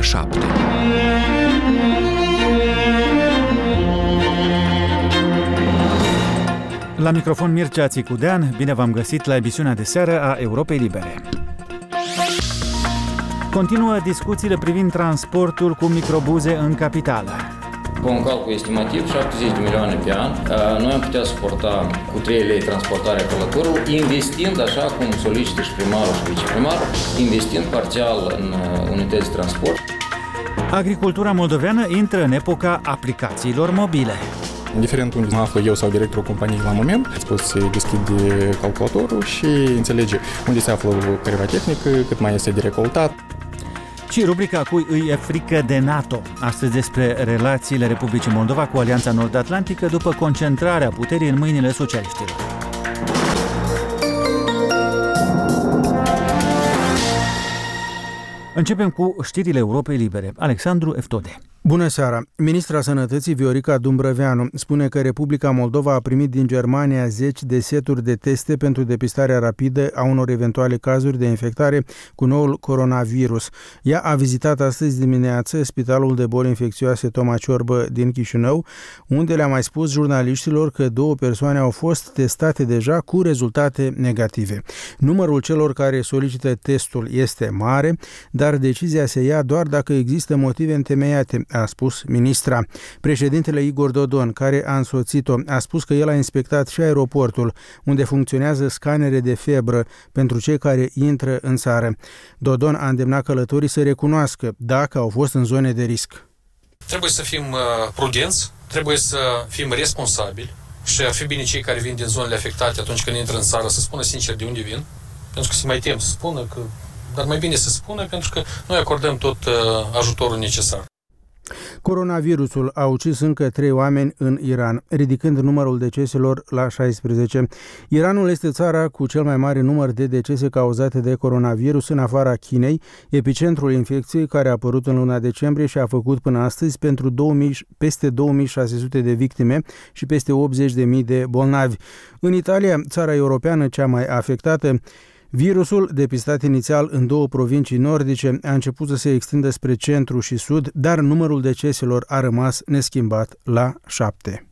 7. La microfon Mircea Țicudean, bine v-am găsit la emisiunea de seară a Europei Libere. Continuă discuțiile privind transportul cu microbuze în capitală. Cu un calcul estimativ, 70 de milioane pe an, noi am putea suporta cu 3 lei transportarea călătorului, investind, așa cum solicită și primarul și viceprimarul, investind parțial în unități de transport. Agricultura moldoveană intră în epoca aplicațiilor mobile. Indiferent unde mă aflu eu sau directorul companiei la moment, îți poți deschide calculatorul și înțelege unde se află careva tehnică, cât mai este de recoltat. Și rubrica Cui îi e frică de NATO. Astăzi despre relațiile Republicii Moldova cu Alianța Nord-Atlantică după concentrarea puterii în mâinile socialiștilor. Începem cu știrile Europei Libere. Alexandru Eftode. Bună seara! Ministra Sănătății Viorica Dumbrăveanu spune că Republica Moldova a primit din Germania 10 de seturi de teste pentru depistarea rapidă a unor eventuale cazuri de infectare cu noul coronavirus. Ea a vizitat astăzi dimineață Spitalul de Boli Infecțioase Toma Ciorbă din Chișinău, unde le-a mai spus jurnaliștilor că 2 persoane au fost testate deja cu rezultate negative. Numărul celor care solicită testul este mare, dar decizia se ia doar dacă există motive întemeiate, a spus ministra. Președintele Igor Dodon, care a însoțit-o, a spus că el a inspectat și aeroportul, unde funcționează scanere de febră pentru cei care intră în țară. Dodon a îndemnat călătorii să recunoască dacă au fost în zone de risc. Trebuie să fim prudenți, trebuie să fim responsabili și ar fi bine cei care vin din zonele afectate atunci când intră în țară să spună sincer de unde vin, pentru că se mai tem să spună, dar mai bine să spună pentru că noi acordăm tot ajutorul necesar. Coronavirusul a ucis încă 3 oameni în Iran, ridicând numărul deceselor la 16. Iranul este țara cu cel mai mare număr de decese cauzate de coronavirus în afara Chinei, epicentrul infecției care a apărut în luna decembrie și a făcut până astăzi peste 2600 de victime și peste 80.000 de bolnavi. În Italia, țara europeană cea mai afectată, virusul, depistat inițial în 2 provincii nordice, a început să se extindă spre centru și sud, dar numărul deceselor a rămas neschimbat la 7.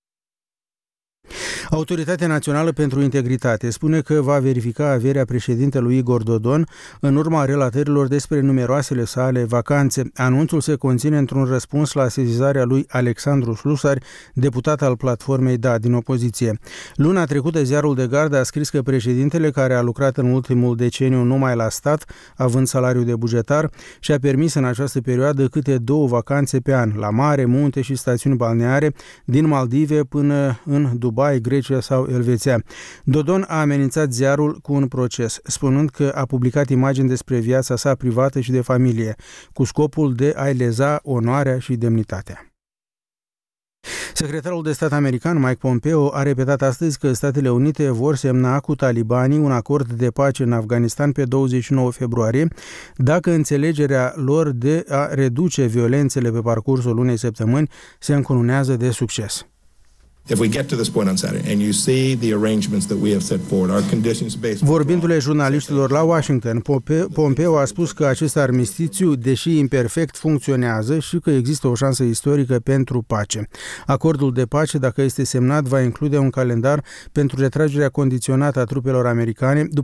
Autoritatea Națională pentru Integritate spune că va verifica averea președintelui Igor Dodon în urma relatărilor despre numeroasele sale vacanțe. Anunțul se conține într-un răspuns la sesizarea lui Alexandru Slusari, deputat al platformei DA din opoziție. Luna trecută, ziarul de gardă a scris că președintele, care a lucrat în ultimul deceniu numai la stat, având salariu de bugetar, și-a permis în această perioadă câte 2 vacanțe pe an, la mare, munte și stațiuni balneare, din Maldive până în Dubai, Grecia sau Elveția. Dodon a amenințat ziarul cu un proces, spunând că a publicat imagini despre viața sa privată și de familie, cu scopul de a-i leza onoarea și demnitatea. Secretarul de stat american Mike Pompeo a repetat astăzi că Statele Unite vor semna cu talibanii un acord de pace în Afganistan pe 29 februarie, dacă înțelegerea lor de a reduce violențele pe parcursul unei săptămâni se încununează de succes. Vorbindu-le jurnaliștilor la Washington, Pompeo a spus că acest armistițiu, deși imperfect, funcționează și că există o șansă istorică pentru pace. Acordul de pace, dacă este semnat, va include un calendar pentru retragerea condiționată a trupelor americane,